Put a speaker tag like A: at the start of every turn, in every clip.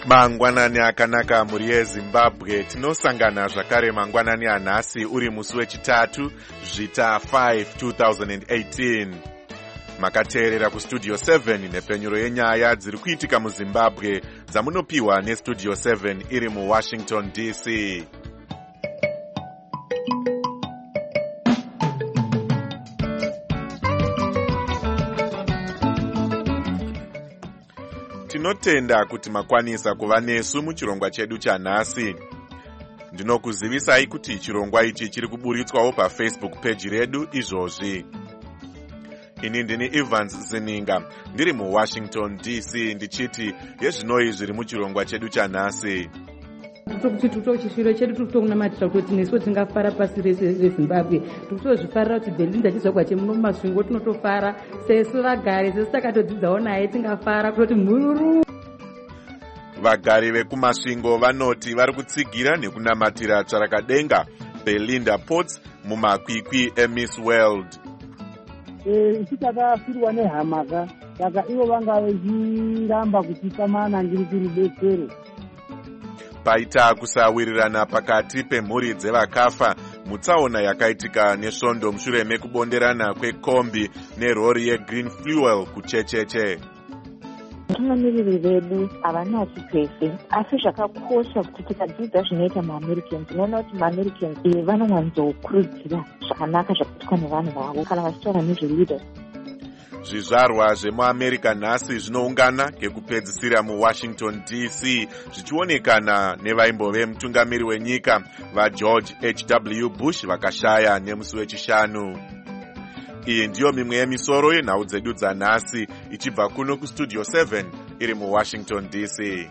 A: Mangwanani akanaka muri yeZimbabwe. Tinosangana zvakare mangwanani anhasi uri musi wechitatu zvita 5 2018. Makateerera kustudio 7 nepenyuro yenyaya dziri kuitika muZimbabwe dzamunopiwa nestudio 7 iri muWashington DC. Tinotenda kuti makwanisa kuva nesu muchirongwa chedu chanhasi. Ndinokuzivisai kuti chirongwa ichi chiri kuburitswawo paFacebook page redu izvozvi. Ini ndini Evans Zininga, ndiri muWashington DC, ndichiti yezvinoi zviri muchirongwa chedu chanhasi.
B: Chishiro chedu tikutokunamatira kuti nesu tingafara pasi rese reZimbabwe. Tikutozvifarira kuti Belinda chizogwa chemuno mumasvingo tinotofara. Sesu vagari sesu takatodzidzawo naye tingafara kuti mhururu.
A: Vagari vekumasvingo vanoti vari kutsigira nekunamatira tsvarakadenga Belinda Potts mumakwikwi eMiss World.
C: Takafirwa nehamaka saka ivo vanga vechiramba kutipa manangiri kurudetsero.
A: Paita kusawirirana pakati pemhuri dzevakafa mutsaona yakaitika nesvondo mushure mekubonderana kwekombi nerori yeGreen Fuel kuchecheche.
D: Vatungamiriri vedu havanasi kwese, asi zvakakosha kuti tikadzidza zvinoita maAmericans. Tinoona kuti maAmericans vanowanzokurudzira zvakanaka zvakaitwa nevanhu vavo kana vachitaura nezveleaders.
A: Zvizvarwa zvemuAmerica nhasi zvinoungana ngekupedzisira muWashington DC zvichionekana nevaimbove mutungamiri wenyika vaGeorge H.W. Bush vakashaya nemusi wechishanu. Iyi ndiyo mimwe yemisoro yenhau dzedu dzanhasi ichibva kuno kustudio 7 iri muWashington DC.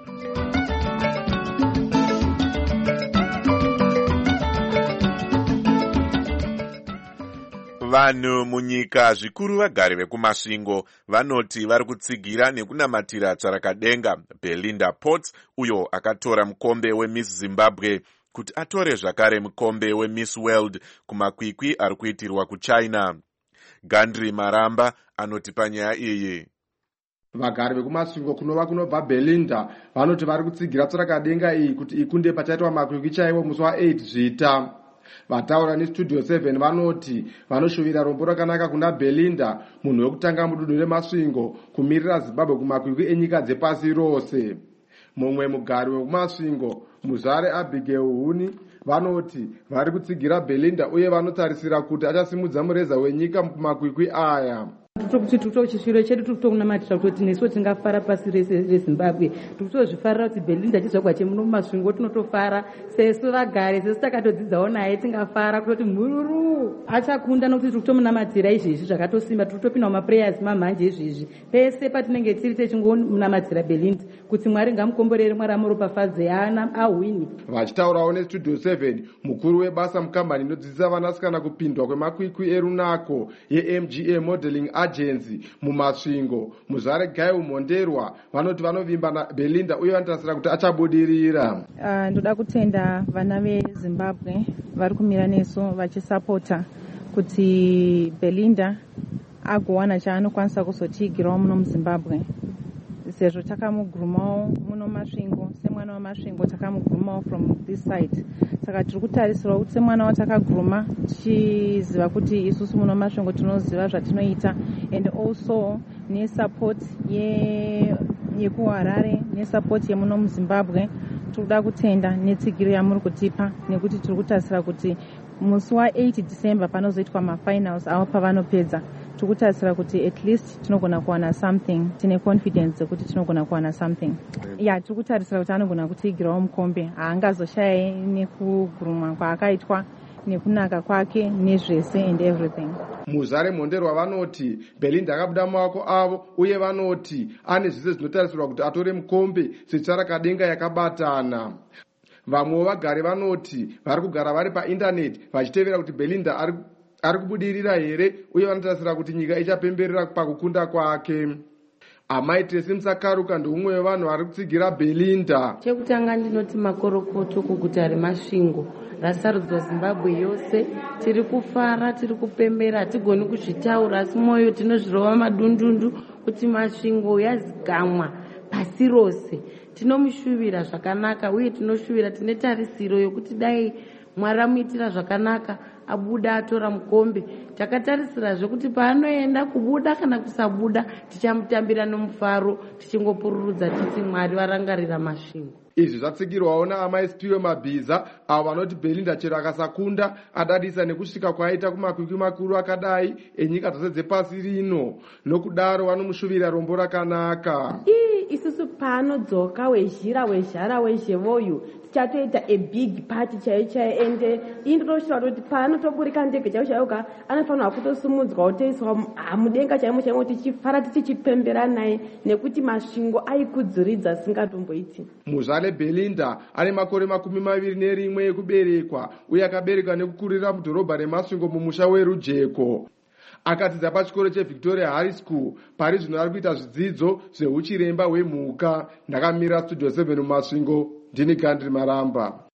A: Vanhu munyika zvikuru vagari vekumasvingo vanoti vari kutsigira nekunamatira tsvarakadenga Belinda Potts uyo akatora mukombe weMiss Zimbabwe kuti atore zvakare mukombe weMiss World kumakwikwi ari kuitirwa kuChina. Gandri Maramba anoti panyaya iyi.
E: Vagari vekumasvingo kunova kunobva Belinda vanoti vari kutsigira tsvarakadenga iyi kuti ikunde pachaitwa makwikwi chaiwo musi wa8 zvita. Vataura nestudio 7 vanoti vanoshuvira rombo rakanaka kuna Belinda, munhu wekutanga mudunhu remasvingo kumirira Zimbabwe kumakwikwi enyika dzepasi rose. Mumwe mugari wekumasvingo Muzare Abigail Huni vanoti vari kutsigira Belinda uye vanotarisira kuti achasimudza mureza wenyika kumakwikwi aya.
B: Chishiro chedu tikutokunamatira kuti nesu tingafara pasi rese reZimbabwe. Tikutozvifarira kuti Belinda chizogwa chemuno mumasvingo tinotofara. Sesu vagari sesu takatodzidzawo naye tingafara kuti mhururu achakunda nokuti tikutomunamatira izvezvi zvakatosimba. Tikutopinda mumaprayers mamhanje izvezvi pese patinenge tiri techingomunamatira Belinda kuti Mwari ngamukomborere, Mwari amuropafadze ahwini.
E: Vachitaurawo nestudio 7 mukuru webasa mukambani inodzidzisa vanasikana kupindwa kwemakwikwi erunako yeMGA Modeling Agency mumasvingo Muzare Gail Monderwa vanoti vanovimba naBelinda uye vanotarisira kuti achabudirira.
F: Ndoda kutenda vana veZimbabwe vari kumira nesu vachisapota kuti Belinda agowana chaanokwanisa kuzotigirawo muno muZimbabwe. Sezvo takamugurumawo muno masvingo semwana wamasvingo takamugurumawo from this side, saka tiri kutarisirwa kuti semwana watakaguruma tichiziva kuti isusu muno masvingo tinoziva zvatinoita, and also nesupport yekuHarare nesupport yemuno muZimbabwe. Tinoda kutenda netsigiro yamuri kutipa nekuti tiri kutarisira kuti musi wa8 December panozoitwa mafinals avo pavanopedza. Tikutarisira kuti at least tinogona kuwana something, tine confidence kuti tinogona kuwana something. Tikutarisira kuti anogona kutigirawo mukombe, haangazoshayai nekugurumwa kwaakaitwa nekunaka kwake nezvese and everything.
E: Muzare Monderwa vanoti Belinda akabuda mumaoko avo uye vanoti ane zvese zvinotarisirwa kuti atore mukombe setsvarakadenga yakabatana. Vamwe vagari vanoti vari kugara vari paindaneti vachitevera kuti Belinda ari kubudirira here uye vanotarisira kuti nyika ichapemberera pakukunda kwake. Amaitesi Musakaruka ndomumwe wevanhu vari kutsigira Belinda.
G: Chekutanga ndinoti makorokoto kuguta remasvingo rasarudzwa Zimbabwe yose. Tiri kufara, tiri kupembera, hatigoni kuzvitaura asi mwoyo tinozvirova madundundu kuti masvingo yazigamwa pasi rose. tinomushuvira zvakanaka uye tinoshuvira, tine tarisiro yokuti dai Mwari amuitira zvakanaka abuda atora mukombe. Takatarisira kuti paanoenda kubuda kana kusabuda tichamutambira nomufaro tichingopururudza titi Mwari varangarira masvingo.
E: Izvi zvatsigirwawo naamai Spiwe Mabhiza avo vanoti Belinda chero akasakunda adadisa nekusvika kwaaita kumakwikwi makuru akadai enyika dzose dzepasi rino, nokudaro vanomushuvira rombo rakanaka.
H: Isusu paanodzoka wezhara wezhevoyu tichatoita a big party chaiyo ende indotosvira kuti paanotoburika ndege chaiyo anofanirwa kutosimudzwa otoiswa mudenga chaimo tichifara tichipembera naye nekuti masvingo aikudziridza singatomboiti.
E: Muzvale Belinda ane makore 21 ekuberekwa uye akaberekwa nekukurira mudhorobha remasvingo mumusha weRujeko. Akadzidza pachikoro cheVictoria High School. Pari zvino ari kuita zvidzidzo zveuchiremba hwemhuka. Ndakamira Studio 7 mumasvingo, ndini Gandri Maramba.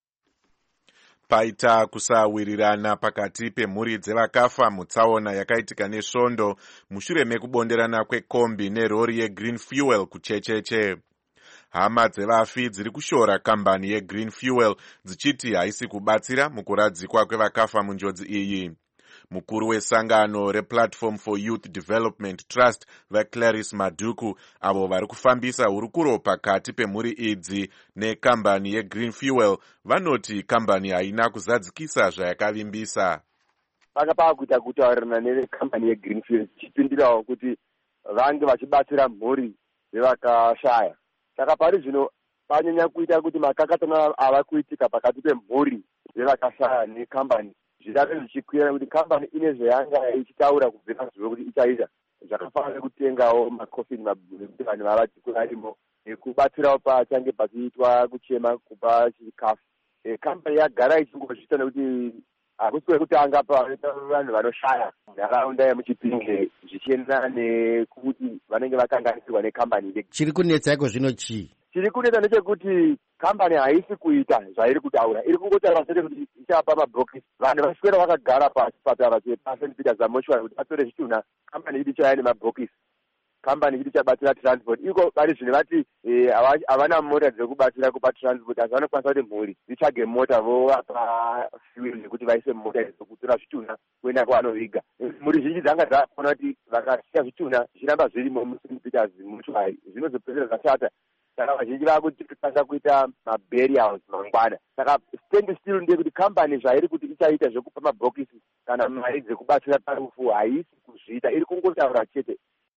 A: Paita kusawirirana pakati pemhuri dzevakafa mutsaona yakaitika nesvondo mushure mekubonderana kwekombi nerori yeGreen Fuel kuchecheche. Hama dzevafi dziri kushora kambani yeGreen Fuel dzichiti haisi kubatsira mukuradzikwa kwevakafa munjodzi iyi. Mukuru wesangano rePlatform for Youth Development Trust vaClarice Maduku avo vari kufambisa hurukuro pakati pemhuri idzi nekambani yeGreen Fuel vanoti kambani haina kuzadzikisa zvayakavimbisa.
I: Vakapaa kuita kutaurirana nekambani yeGreen Fuel chipindirawo kuti vange vachibatsira mhuri dzevakashaya. Saka pari zvino panyanya kuita kuti makakatana ava kuitika pakati pemhuri dzevakashaya nekambani zvidare zvichikwira kuti kambani ine zvayanga ichitaura kubvira zuva kuti ichaita zvakafanira kutengawo makofini mabhuri kuti vanhu varimo nekubatsirawo pachange pachiitwa kuchema kupa chikafu. Kambani yagara ichingozviita nekuti hakusi kutanga pavanhu vanoshaya nharaunda yemuchipinge zvichienderana nekuti vanenge vakanganisirwa nekambani.
J: Chiri kunetsa iko zvino chii?
I: Chiri kunetsa ndechekuti kambani haisi kuita zvairi kutaura, iri kungotaura sete kuti ichapa mabhokisi. Vanhu vaswera vakagara pachipatara chepaSt Peter's Moshwari kuti vatore zvitunha. Kambani chiti chaya nemabhokisi, kambani chiti chabatsira transport. Iko vari zvino vati havana mota dzekubatsira kupa transport, asi vanokwanisa kuti mhuri dzitsvage mota vovapa fuel nekuti vaise mota dzokutora zvitunha kuenda kwavanoviga. Mhuri zhinji dzanga dzakuona kuti vakasiya zvitunha zvichiramba zvirimo muSt Peter's Moshwari zvinozopedzera zvashata. Saka vazhinji vakukwanisa kuita maburials mangwana. Saka stand still ndeyekuti kambani zvairi kuti ichaita zvekupa mabhokisi kana mari dzekubatsira parufu haisi kuzviita, iri kungotaura chete.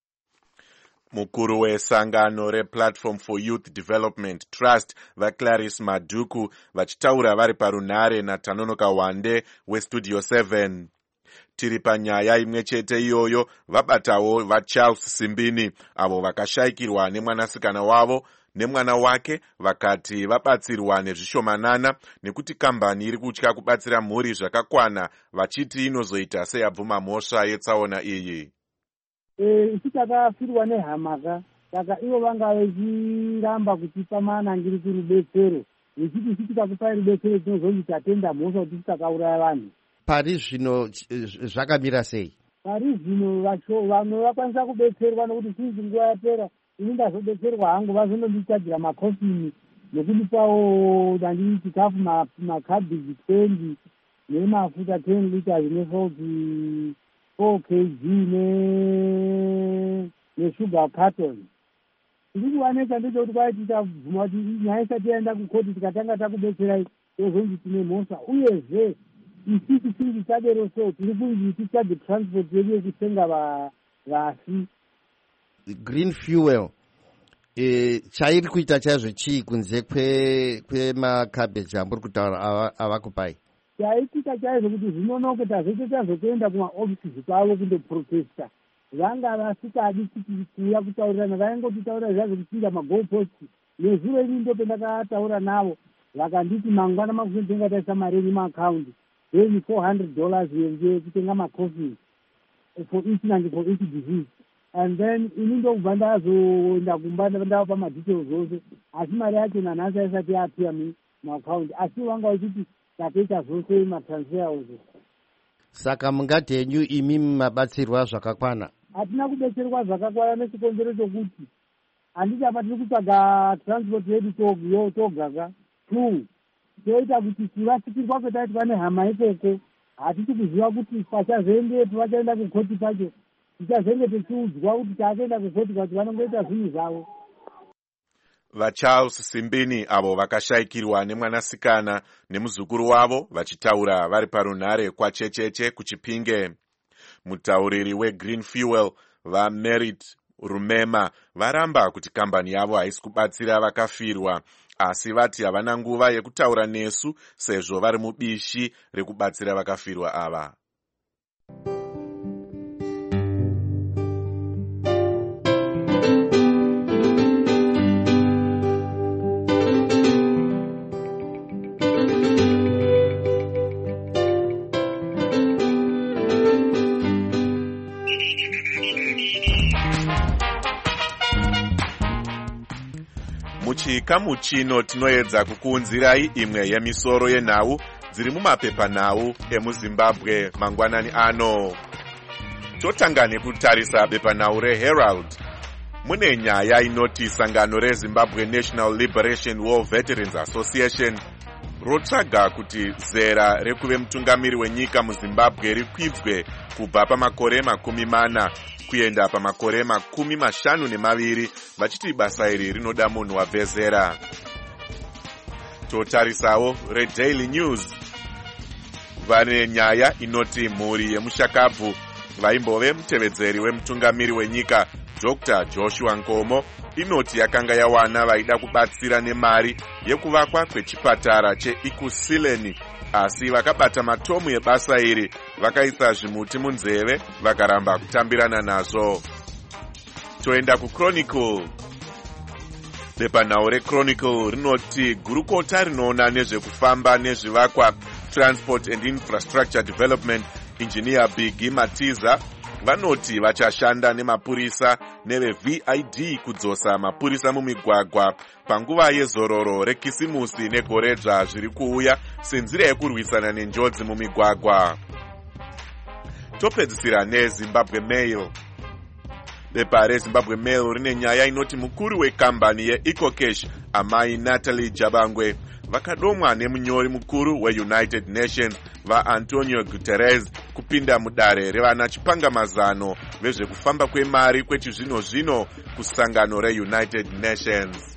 A: Mukuru wesangano rePlatform for Youth Development Trust vaClarice Maduku vachitaura vari parunhare naTanonoka Wande weStudio 7. Tiri panyaya imwe chete iyoyo vabatawo vaCharles Simbini avo vakashayikirwa nemwanasikana wavo nemwana wake vakati vabatsirwa nezvishomanana nekuti kambani iri kutya kubatsira mhuri zvakakwana vachiti inozoita seyabvuma mhosva yetsaona iyi.
C: Isu takafirwa nehamaka, saka ivo vanga vechiramba kutipa manangiri kurubetsero. Vechiti isu tikakupai rubetsero tinozonzi tatenda mhosva kuti takauraya vanhu.
J: Pari zvino zvakamira sei?
C: Pari zvino vamwe vakwanisa kubetserwa nokuti sinzi nguva yapera ini ndazobetserwa hangu vazonondichadzira makofini nokundipawo dandi chikafu makhabhiji 20 nemafuta 10 liters nesalti 4 kg nesugar carton. Ndiri kuwaneka ndechekuti kwai tichabvuma kuti nyaya isati yaenda kukoti tikatanga takubetserai tozonzi tine mhosva, uyezve isisi singi tadero so tiri kunzi tichade transport yedu yekutenga vasi.
J: Green Fuel chairi kuita chaizvo chii kunze kwemakhabheji amburi kutaura avakupai?
C: Chaikuita chaizvo kuti zvinonoke tazoite tazotoenda kumaofisisi kwavo kundoprotesta. Vanga vasikadi kuti kuuya kutaurirana, vaingotitaura zvazvo kuchinja magoalpost. Nezuro ini ndo pendakataura navo vakanditi mangwana makutenga taisa mari yenyu maakaundi, then $400 yekutenga macoffee for each disease. And then ini ndokubva ndazoenda kumba ndavapa madetails ose, asi mari yacho nanhasi aisati yapia maakaundi, asi vanga vachiti tatoita zvose matransfer ose.
J: Saka mungati henyu imi mabatsirwa zvakakwana?
C: Hatina kubetserwa zvakakwana nechikonzero chokuti handiti apa tiri kutsvaga transport yedu togaga 2 toita kuti tivasikirwa kwetaiti vane hama ikoko hatisi kuziva kuti pachazoendepo vachaenda kukoti pacho tichazenge tichiudzwa kuti taakaenda kukoti kuti vanongoita zvinhu zvavo.
A: vaCharles Simbini avo vakashayikirwa nemwanasikana nemuzukuru wavo vachitaura vari parunhare kwachecheche kuChipinge. Mutauriri weGreen Fuel vaMerit Rumema varamba kuti kambani yavo haisi kubatsira vakafirwa, asi vati havana nguva yekutaura nesu sezvo vari mubishi rekubatsira vakafirwa ava. Muchikamu chino tinoedza kukuunzirai imwe yemisoro yenhau dziri mumapepanhau emuZimbabwe mangwanani ano. Totanga nekutarisa bepanhau reHerald. Mune nyaya inoti sangano reZimbabwe National Liberation War Veterans Association rotsvaga kuti zera rekuve mutungamiri wenyika muZimbabwe rikwidzwe kubva pamakore 40 kuenda pamakore 52 vachiti basa iri rinoda munhu wabve zera. Totarisawo reDaily News. Vane nyaya inoti mhuri yemushakabvu vaimbove mutevedzeri wemutungamiri wenyika Dr. Joshua Nkomo inoti yakanga yawana vaida kubatsira nemari yekuvakwa kwechipatara cheIkusileni, asi vakabata matomu ebasa iri vakaisa zvimuti munzeve vakaramba kutambirana nazvo. Toenda kuChronicle. Bepanhau reChronicle rinoti gurukota rinoona nezvekufamba nezvivakwa Transport and Infrastructure Development Engineer Biggie Matiza vanoti vachashanda nemapurisa neveVID kudzosa mapurisa mumigwagwa panguva yezororo rekisimusi negoredzva zviri kuuya senzira yekurwisana nenjodzi mumigwagwa. Topedzisira neZimbabwe Mail. Bepa reZimbabwe Mail rine nyaya inoti mukuru wekambani yeEcocash amai Natalie Jabangwe vakadomwa nemunyori mukuru weUnited Nations vaAntonio Guterres kupinda mudare revana chipangamazano vezvekufamba kwemari kwechizvino-zvino kusangano reUnited Nations.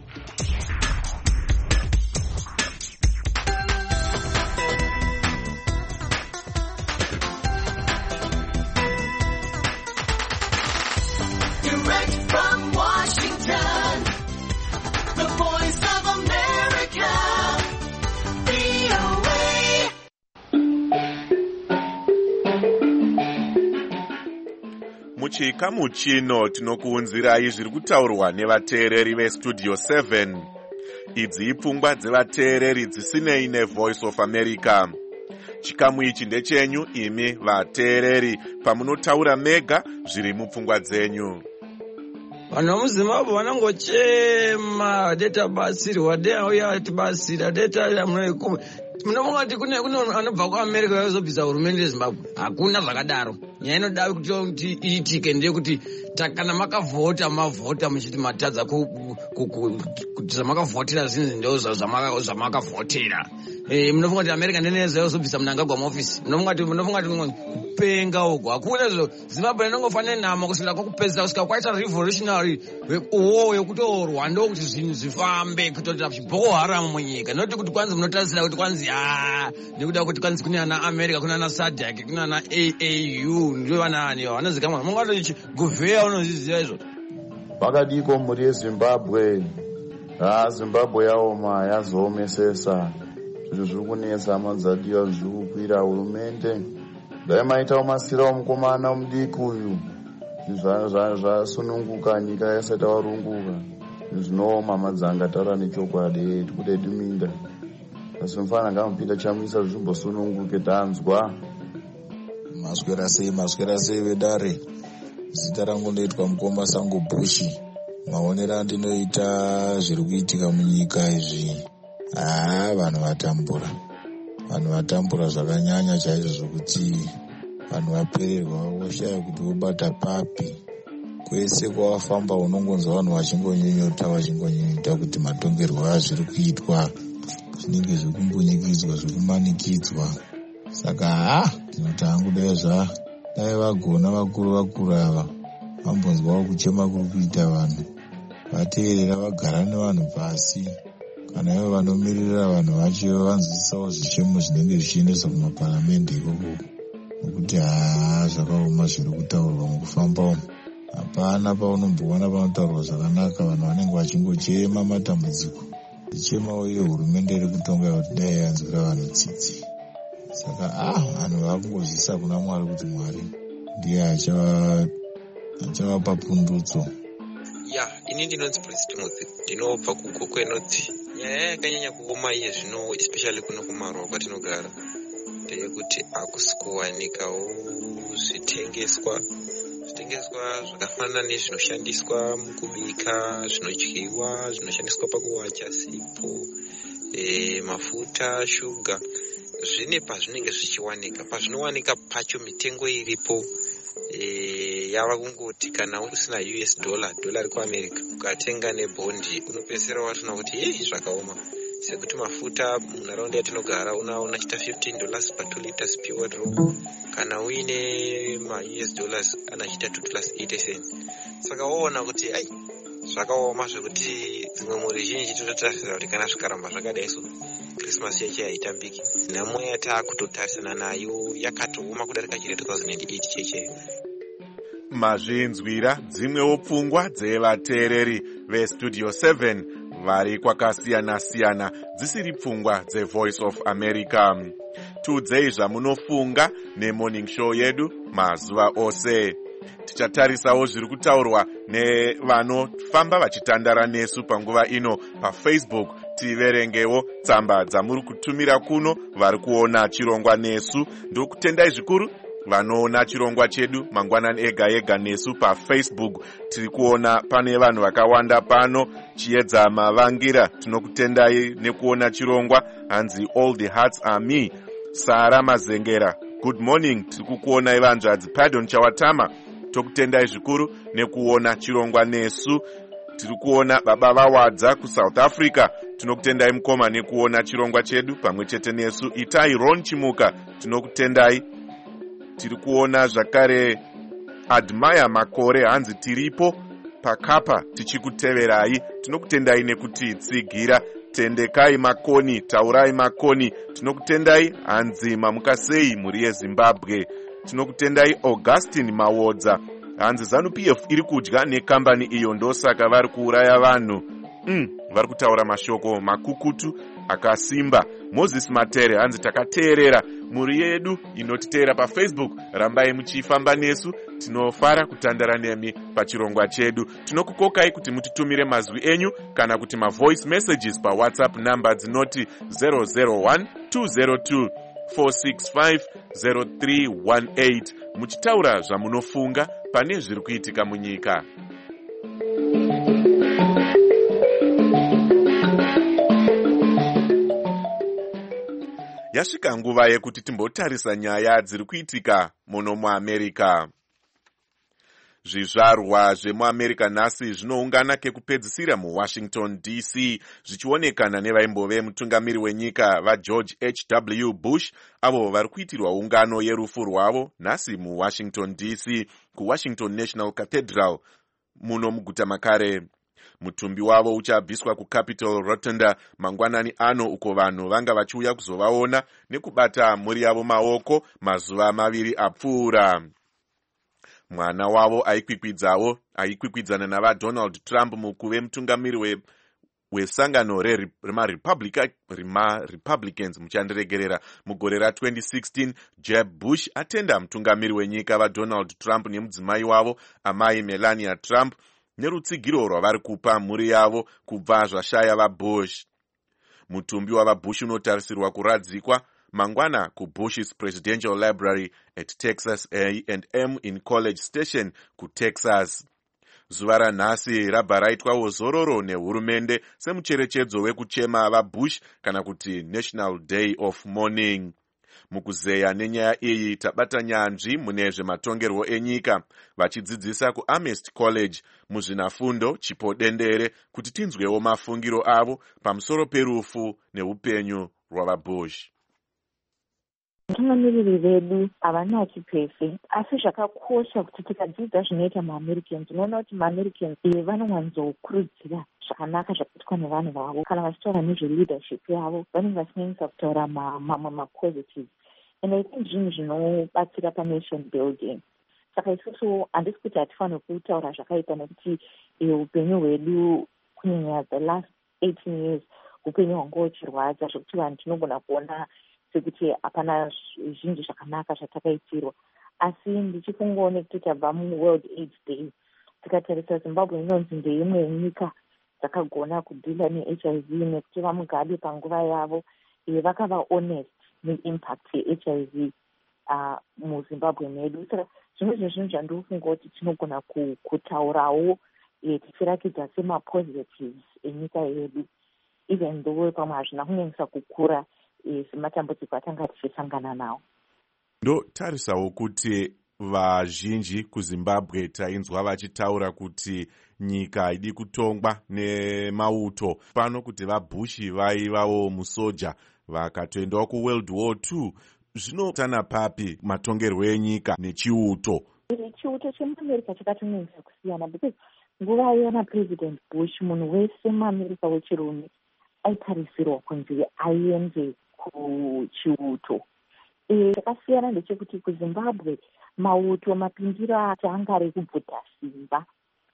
A: Muchikamu chino tinokuunzirai zviri kutaurwa nevateereri veStudio 7. Idzi ipfungwa dzevateereri dzisinei neVoice of America. Chikamu ichi ndechenyu imi vateereri pamunotaura mega zviri mupfungwa dzenyu.
K: Vanhu vemuZimbabwe vanangochema deta batsirwa dea tibatsira deta munofunga kuti kune anobva kuAmerica vazobvisa hurumende yeZimbabwe. Hakuna zvakadaro. Nyaya inoda kuti iitike ndeyekuti kana makavhota mavhota muchiti matadza kuti zvamakavhotera zvinhu ndo zvamakavhotera. Munofunga kuti America neneza yozobvisa Mnangagwa muofisi. Munofunga kuti kupenga uko. Hakuna izvo. Zimbabwe inongofanira nhamo kusvika kwakupedzisa kusvika kwaita revolutionary war yekutorwa ndokuti zvinhu zvifambe kutoita Boko Haram munyika. Noti kuti kwanzi munotarisira kuti kwanzi nekuda kuti kwanzi kune ana America, kuna ana SADC, kuna ana AAU, ndio vanani vanozikamwa. Mungati Gouveia unozviziva izvo.
L: Vakadiko muri yeZimbabwe. Zimbabwe yaoma yazoomesesa. Zviro zviri kunetsa madzadiwa zviri kukwira hurumende. Dai maitawo masirawo mukomana mudiki uyu. Zvasununguka nyika yasati warunguka. Zvinooma madzanga taura nechokwadi tikude timinda. Asi mfana ngamupinda chamisa zvimbosununguke tanzwa.
M: Maswera sei vedare. Zita rangu ndoitwa Mukoma Sango Bushi. Maonera andinoita zviri kuitika munyika izvi. Vanhu vatambura zvakanyanya chaizvo zvokuti vanhu vapererwa voshaya kuti vobata papi kwese kwawafamba unongonzwa vanhu vachingonyonyota kuti matongerwo azviri kuitwa zvinenge zvekumbunyikidzwa zvekumanikidzwa. Saka ndinoti hangu dai vagona vakuru ava vambonzwawo kuchema kuri kuita vanhu, vateerera vagara nevanhu pasi, kana ivo vanomirira vanhu vacho vanzwisisawo zvichemo zvinenge zvichiendeswa kumaparamende ikoko, nokuti zvakaoma zviri kutaurwa mukufamba umu. Hapana paunomboona panotaurwa zvakanaka, vanhu vanenge vachingochema matambudziko, zichemawo iyo hurumende iri kutonga kuti dai yanzwira vanhu tsitsi. Saka vanhu vakungozvisa kuna Mwari kuti Mwari ndiye achavapa pundutso.
N: Ini ndinonzi Prince Timothy, ndinobva kuGokwenoti. Nyaya yakanyanya kuoma iye zvino, especially kuno kuMarwa kwatinogara, ndeyekuti akusikuwanikawo zvitengeswa zvakafanana nezvinoshandiswa mukubika, zvinodyiwa, zvinoshandiswa pakuwacha sipo, mafuta, shuga. Zvine pazvinenge zvichiwanika, pazvinowanika pacho mitengo iripo yava kungoti kana usina US dollar rekuAmerica ukatenga nebhondi unopedzisira watona kuti zvakaoma, sekuti mafuta munharaunda yatinogara unachita $15 per 2 liters pure draw, kana uine ma-US dollars anachita $2.80. Saka waona kuti zvakaoma zvekuti dzimwe mhuri zhinji tototarisira kuti kana zvikaramba zvakadai so Christmas yacho haitambiki. Nhamo yatakutotarisana nayo yakatooma kudarika chiro 2008 cheche.
A: Mazvinzwira dzimwewo pfungwa dzevateereri veStudio 7 vari kwakasiyana-siyana dzisiri pfungwa dzeVoice of America. Tiudzei zvamunofunga neMorning Show yedu mazuva ose. Tichatarisawo zviri kutaurwa nevanofamba vachitandara nesu panguva ino paFacebook. Tiverengewo tsamba dzamuri kutumira kuno vari kuona chirongwa nesu. Ndokutendai zvikuru vanoona chirongwa chedu mangwanani ega nesu paFacebook. Tiri kuona pane vanhu vakawanda pano. Chiedza Mavangira, tinokutendai nekuona chirongwa. Hanzi All the Hearts Are Me. Sara Mazengera, good morning. Tiri kukuona Evanjadzi Pardon Chawatama, tokutendai zvikuru nekuona chirongwa nesu. Tiri kuona Baba Vawadza kuSouth Africa, tinokutendai mukoma nekuona chirongwa chedu pamwe chete nesu. Itai Ron Chimuka, tinokutendai. Tiri kuona zvakare Admire Makore, hanzi tiripo pakapa tichikuteverai. Tinokutendai nekuti tsigira. Tendekai Makoni, taurai Makoni, tinokutendai. Hanzi Mamukasei, muri yeZimbabwe, tinokutendai. Augustine Mawodza, hanzi ZANU-PF iri kudya nekambani iyo ndosaka vari kuuraya vanhu. Vari kutaura mashoko makukutu akasimba. Moses Matere, hanzi takateerera. Muri yedu inotiteera paFacebook, rambai muchifamba nesu. Tinofara kutandara nemi pachirongwa chedu. Tinokukokai kuti mutitumire mazwi enyu kana kuti voice messages WhatsApp number dzinoti 001-202-465-0318 muchitaura zvamunofunga pane zviri kuitika munyika. Yasvika nguva yekuti timbotarisa nyaya dziri kuitika muno muAmerica. Zvizvarwa zvemuAmerica nhasi zvinoungana kekupedzisira muWashington DC zvichionekana nevaimbove mutungamiri wenyika vaGeorge H.W. Bush avo vari kuitirwa ungano yerufu rwavo nhasi muWashington DC kuWashington National Cathedral muno muguta makare. Mutumbi wavo uchabviswa kuCapitol Rotunda mangwanani ano, uko vanhu vanga vachiuya kuzovaona nekubata mhuri yavo maoko mazuva 2 apfuura. Mwana wavo aikwikwidzana navaDonald Trump mukuve mutungamiri wesangano remaRepublicans muchandiregerera mugore ra2016. Jeb Bush atenda mutungamiri wenyika vaDonald Trump nemudzimai wavo amai Melania Trump nerutsigiro rwavari kupa mhuri yavo kubva zvashaya vaBush. Mutumbi wavaBush unotarisirwa kuradzikwa mangwana kuBush's Presidential Library at Texas A&M in College Station kuTexas. Zuva ranhasi rabva raitwawo zororo nehurumende semucherechedzo wekuchema vaBush kana kuti National Day of Mourning. Mukuzeya nenyaya iyi tabata nyanzvi mune zvematongerwo enyika vachidzidzisa kuAmherst College muzvinafundo Chipo Dendere kuti tinzwewo mafungiro avo pamusoro perufu neupenyu rwavaBush.
D: Vatungamiriri vedu havana chipefe, asi zvakakosha kuti tikadzidza zvinoita maAmericans, unoona kuti maAmericans vanovanzokurudzira zvakanaka zvakaitwa nevanhu vavo. Kana vachitaura nezveleadership yavo vanenge vachinyanyisa kutaura mapositives, and I think zvinhu zvinobatsira panation building. Saka isusu handisi kuti hatifaniri kutaura zvakaipa, nekuti upenyu hwedu kunyanya the last 18 years upenyu hwanga uchirwadza zvokuti vanhu tinogona kuona sekuti hapana zvinji zvakanaka zvatakaitirwa. Asi ndichifungawo nekuti tabva muWorld AIDS Day tikatarisa Zimbabwe inonzi ndeimwe yenyika dzakagona kudhila neHIV, nekuti vaMugabe panguva yavo vakava honest neimpact yeHIV muZimbabwe medu. Saka zvimwe zvezvinhu zvandinofunga kuti tinogona kutaurawo tichirakidza semapositives enyika yedu, even though pamwe hazvina kunyanyisa kukura sematambudziko atanga tichisangana nawo.
A: Ndotarisawo kuti vazhinji kuZimbabwe tainzwa vachitaura kuti nyika haidi kutongwa nemauto. Pano kuti vaBush vaivawo musoja vakatoendawo kuWorld War II. Zvinotana papi matongerwo enyika nechiuto?
D: Chiuto chemuAmerica chakatonyanyisa kusiyana, because nguva yana President Bush munhu wese muAmerica wechirume aitarisirwa kunzi aende kuchiuto. Chakasiyana ndechekuti kuZimbabwe mauto mapindiro acho anga ari kubvuta simba.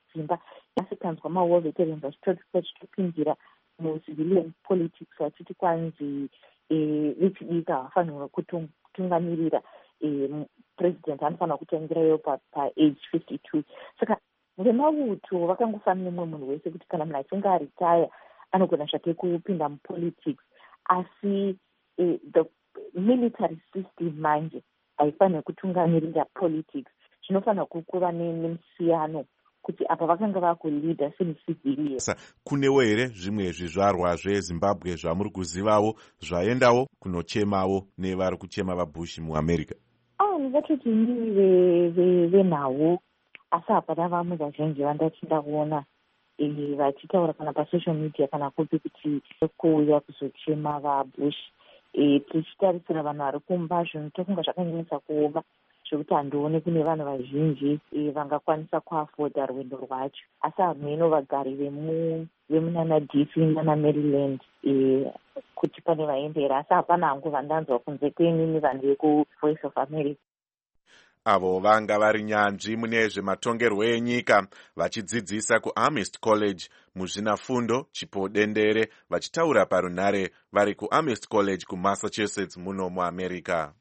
D: Asi tanzwa maWar veterans vachitopindira mucivilian politics vachiti kwanzi vechidiki havafanirwa kutungamirira, president anofanira kutangirayo paage 52. Saka vemauto vakangofanira mumwe munhu wese kuti kana munhu achinge aritaya anogona zvake kupinda mupolitics, asi the military system manje haifaniri kutungamirira politics. Zvinofanira kuva nemusiyano kuti apa vakanga vakuleader semicivilian.
A: Kunewo here zvimwe zvizvarwa zveZimbabwe zvamuri kuzivawo zvaendawo kunochemawo nevari kuchema vaBush muAmerica?
D: Ngatoti ndiri venhau, asi hapana vamwe vazhinji vandachinda kuona vachitaura kana pasocial media kana kupi kuti kuuya kuzochema vaBush. Tichitarisira vanhu vari kumba, zvinhu tofunga zvakanyanyisa kuoma zvekuti handione kune vanhu vazhinji vangakwanisa kuafoda rwendo rwacho. Asi hameno vagari vemunana DC nana Maryland kuti pane vaendera, asi hapana hangu vandanzwa kunze kwenini vanhu vekuVoice of America.
A: Avo vanga vari nyanzvi mune zvematongerwo enyika vachidzidzisa kuAmherst College muzvinafundo Chipo Dendere vachitaura parunhare vari kuAmherst College kuMassachusetts muno muAmerica.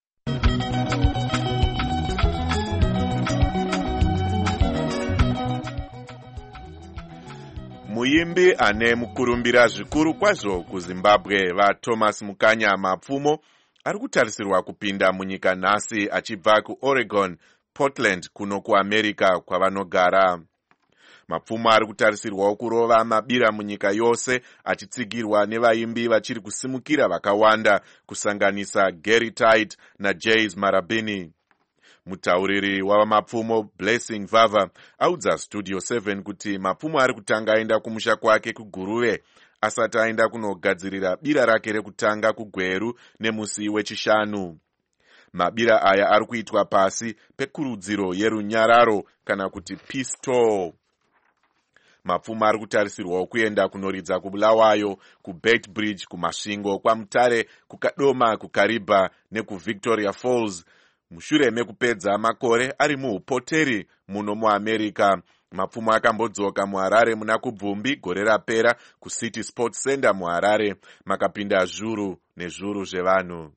A: Muimbi ane mukurumbira zvikuru kwazvo kuZimbabwe vaThomas Mukanya Mapfumo ari kutarisirwa kupinda munyika nhasi achibva kuOregon, Portland kuno kuAmerica kwavanogara. Mapfumo ari kutarisirwawo kurova mabira munyika yose achitsigirwa nevaimbi vachiri kusimukira vakawanda kusanganisa Gary Tite naJays Marabini. Mutauriri wavamapfumo Blessing Vava audza Studio 7 kuti Mapfumo ari kutanga aenda kumusha kwake kuGuruve asati aenda kunogadzirira bira rake rekutanga kuGweru nemusi wechishanu. Mabira aya ari kuitwa pasi pekurudziro yerunyararo kana kuti Peace Tour. Mapfumo ari kutarisirwawo kuenda kunoridza kuBulawayo, kuBeitbridge, kuMasvingo, kwaMutare, kuKadoma, kuKariba nekuVictoria Falls. Mushure mekupedza makore ari muupoteri muno muAmerica, Mapfumo akambodzoka muHarare muna kubvumbi gore rapera kuCity Sports Center muHarare makapinda zviuru nezviuru zvevanhu.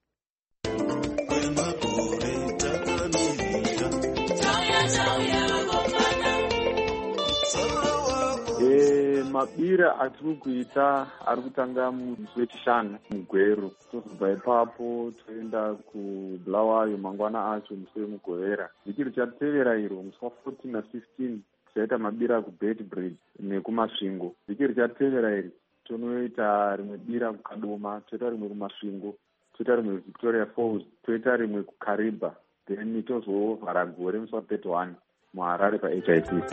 O: Mabira atiri kuita ari kutanga musi wechishanu muGweru, tozobva ipapo toenda kuBulawayo mangwana acho musi wemuGovera. Vhiki richatevera iro musi wa14 na15 tichaita mabira kuBeitbridge nekuMasvingo. Vhiki richatevera iri tonoita rimwe bira kuKadoma, toita rimwe kuMasvingo, toita rimwe Victoria Falls, toita rimwe kuKariba, then tozovhara gore musi wa31 muHarare paHICC.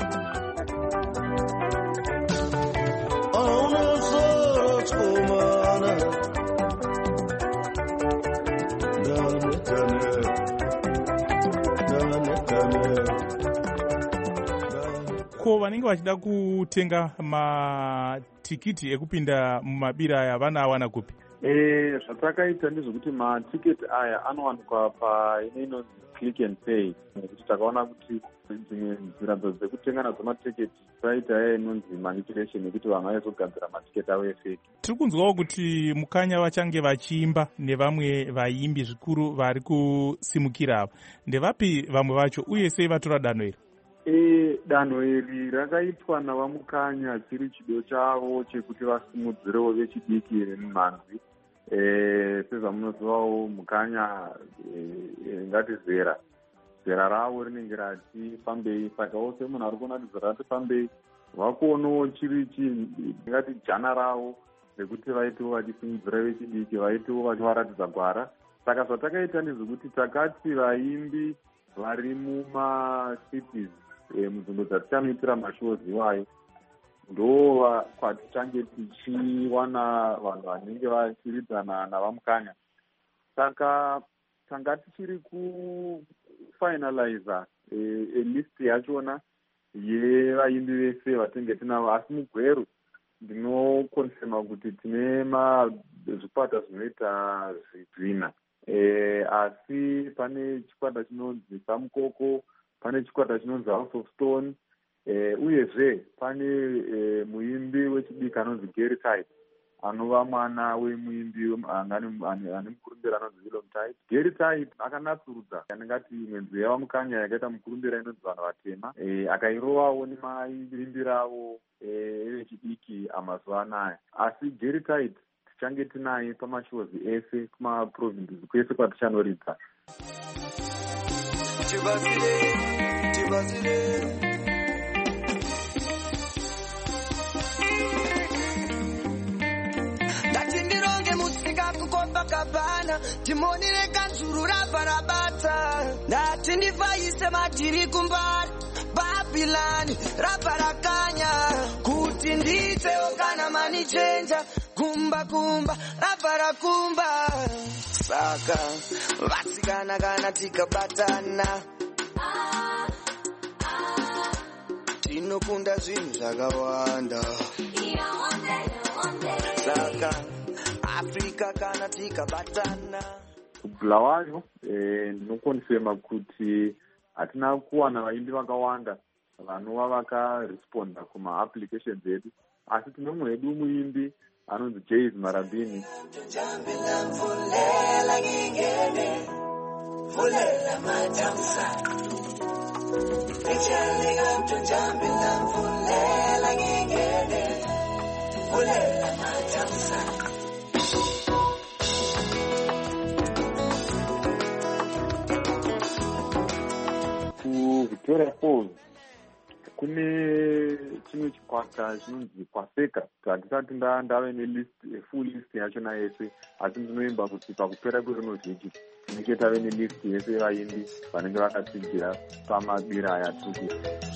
P: Ko vanenge vachida kutenga matikiti ekupinda mumabira aya vanawana kupi?
O: Zvatakaita ndezvekuti matiketi aya anowanikwa painonzi click and pay, nekuti takaona kuti dzimwe nzira dzekutenga nadzo matiketi saita yaya inonzi manipulation, nekuti vamwe vaizogadzira matiketi avo efeki.
P: Tiri kunzwawo kuti Mukanya vachange vachiimba nevamwe vaimbi zvikuru vari kusimukira ava. Ndevapi vamwe vacho uye sei vatora danho iri?
O: Danho iri rakaitwa navaMukanya chiri chido chavo chekuti vasimudzirewo vechidiki nemimhanzi. Sezvamunozivawo Mukanya ngati zera ravo rinenge rati fambei, saka wose munhu ari kuona kuti zera rati fambei vakuonawo chiri ngati jana ravo rekuti vaitiwo vachisimudzira vechidiki, vaitiwo vachivaratidza gwara. Saka zvatakaita ndezvekuti takati vaimbi vari mumacities munzvimbo dzatichanoitira mashows iwayo ndo kwatichange tichiwana vanhu vanenge vachiridzana navaMukanya. Saka tanga tichiri kufinaliza list yachona yevaimbi vese vatenge tinavo, asi mugweru ndinokonfirma kuti tine zvikwata zvinoita zvina. Asi pane chikwata chinonzi Samukoko, pane chikwata chinonzi House of Stone, uyezve pane muimbi wechidiki anonzi Gary Tide, anova mwana wemuimbi ane mukurumbira anonzi Willem Tide. Gary Tide akanatsurudza yaningati mwenzi yavaMukanya yakaita mukurumbira inonzi vanhu vatema, akairovawo nemaimbi ravo vechidiki amazuva anaya. Asi Gary Tide tichange tinaye pamashows ese kumaprovinces kwese kwatichanoridza.
Q: Ndatindironge musika kukopa kabana timonire kanzuru rabarabata ndatindivaise madhiri kumbari Babylon rabarakanya kuti nditewo kana mani chenja kumba rabarakumba. Saka vatsikana kana tikabatana tinokunda zvinhu zvakawanda. Saka Afrika kana tikabatana.
O: Bulawayo ndinokonfirma kuti hatina kuwana vaimbi vakawanda vanova vakaresponda kuma-applications edu, asi tine mumwe wedu muimbi anonzi Jays Marabini. Victoria Falls kune chimwe chikwata chinonzi Kwaseka. Handisati ndave full list yachona yese, asi ndinoimba kuti pakupera kwerino vhiki tinenge tave nelist yese vaimbi vanenge vakatsigira pamabira aya tiri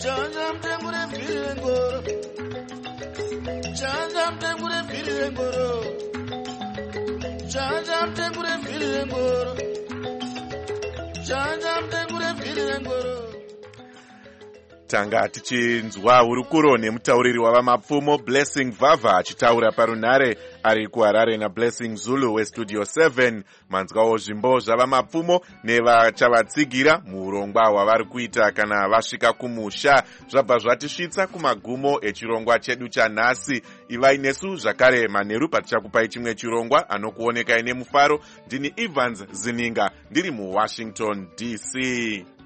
A: tanga tichinzwa hurukuro nemutauriri wavamapfumo Blessing Vavha achitaura parunhare ari kuHarare naBlessing Zulu weStudio 7. Manzwawo zvimbo zvavamapfumo nevachavatsigira muurongwa hwavari kuita kana vasvika kumusha. Zvabva zvatisvitsa kumagumo echirongwa chedu chanhasi. Ivai nesu zvakare manheru patichakupai chimwe chirongwa. Anokuonekai nemufaro ndini Evans Zininga ndiri muWashington DC.